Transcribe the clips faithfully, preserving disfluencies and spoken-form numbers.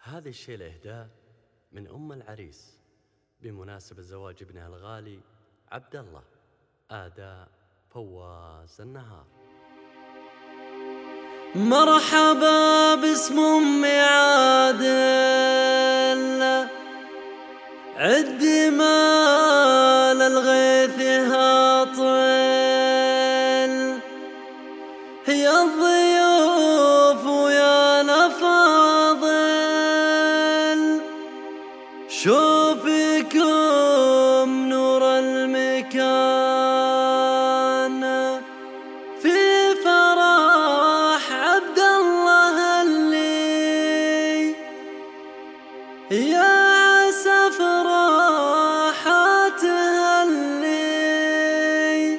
هذا الشيء الإهداء من أم العريس بمناسبة زواج ابنها الغالي عبد الله. آداء فواز النهار. مرحبا باسم أم عادل، عدي مال الغيث هاطل، يا الضيوف ويا الأفاضل، شوفكم نور المكان في فرح عبد الله اللي يا عسى فرحاته اللي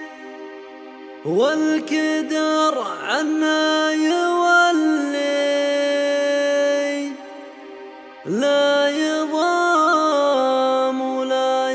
والكدر عنا يولي لا يضام ولا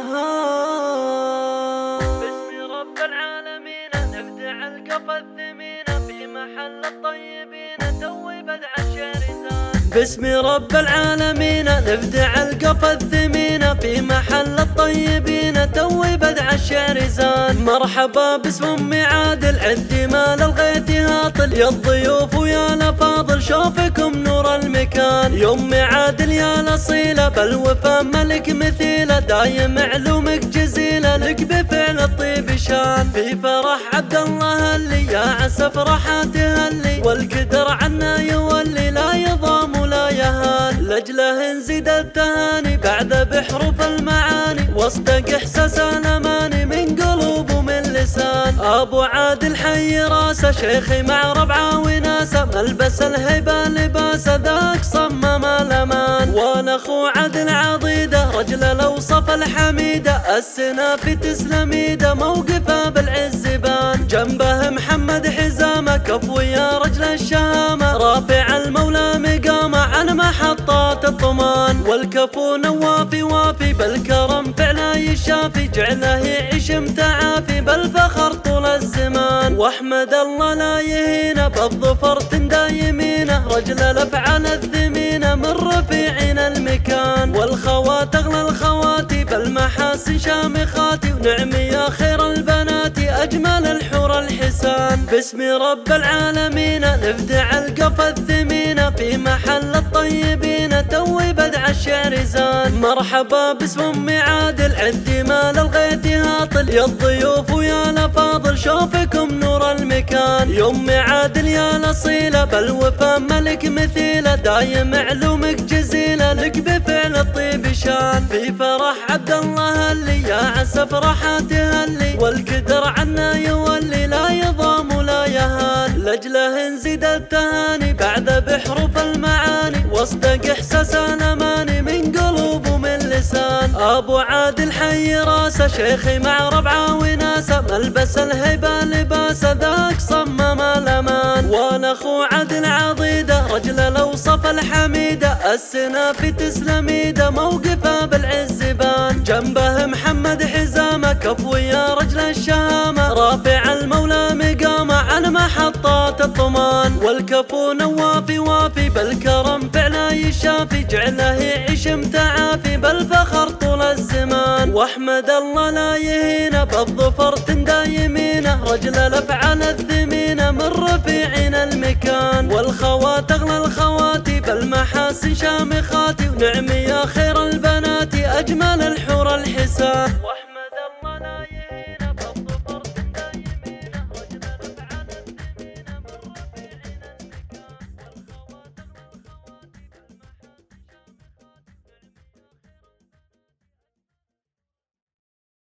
يهان. باسم رب العالمين نبدع القفا الثمينة في محل الطيبين توي بدع الشارزان. باسم رب العالمين نبدع القفا الثمينة في محل الطيبين توي بدع الشارزان. مرحبا باسم أم عادل، عدي مال الغيث هاطل، يا الضيوف ويا الأفاضل، شوفكم نور المكان. يا أم عادل يا الأصيلة، بالوفا ملك مثيلة، دايم علومك جزيلة، لك بفعل الطيب شان. في فرح عبد الله اللي يا عسى فرحاته اللي والكدر عنا يولي لا يضام ولا يهان. لأجله نزيد التهاني بعد بحروف المعاني، واصدق احساس الاماني من قلوب ومن لسان. ابو عادل حي راسه، شيخي مع ربعه وناسه، ملبس الهيبه لباسه، ذاك صمم الامان. وانا اخو عادل عضيده، رجل الاوصاف الحميده، السنافي تسلم ايده، موقفه بالعز بان. جنبه محمد حزامه، كفو يا رجل الشهامه، رافع المولى مقامه عن محطات الطمان. والكفو نوافي وافي بالكرم فعلا يشافي، جعله يعيش متعافي بالفخر طول الزمان. واحمد الله لا يهينه بالظفر تندى يمينه، رجل الافعال الثمينه من رفيعين المكان. والخوات اغلى الخواتي بالمحاسن شامخاتي، ونعمي يا خير البنات اجمل الحور الحسان. باسم رب العالمين نبدع القفا الثمينه في محل الطيبين توي بدع الشارزان. مرحبا باسم أم عادل، عدي مال الغيث هاطل، يا الضيوف ويا الأفاضل، شوفكم نور المكان. يا أم عادل يا الأصيلة، بالوفا ملك مثيلة، دايم علومك جزيلة، لك بفعل الطيب شان. في فرح عبد الله اللي يا عسى فرحاته اللي والكدر عنا يولي لا يضام ولا يهان. لأجله نزيد التهاني بعد بحروف المعاني، واصدق احساس الاماني من قلوب ومن لسان. ابو عادل حي راسه، شيخي مع ربعه وناسه، ملبس الهيبه لباسه، ذاك صمم الامان. وانا اخو عادل عضيده، رجل الاوصاف الحميده، السنافي تسلم ايده، موقفه بالعز بان. جنبه محمد حزامه، كفو يا رجل الشهامه، رافع المولى مقامه عن محطات الطمان. والكفو نوافي وافي بالكرم فعلا يشافي، جعله يعيش متعافي بالفخر طول الزمان. واحمد الله لا يهينه بالظفر تندى يمينه، رجل الافعال الثمينه من رفيعين المكان. والخوات اغلى الخواتي بالمحاسن شامخاتي، ونعمي يا خير البنات اجمل الحور الحسان.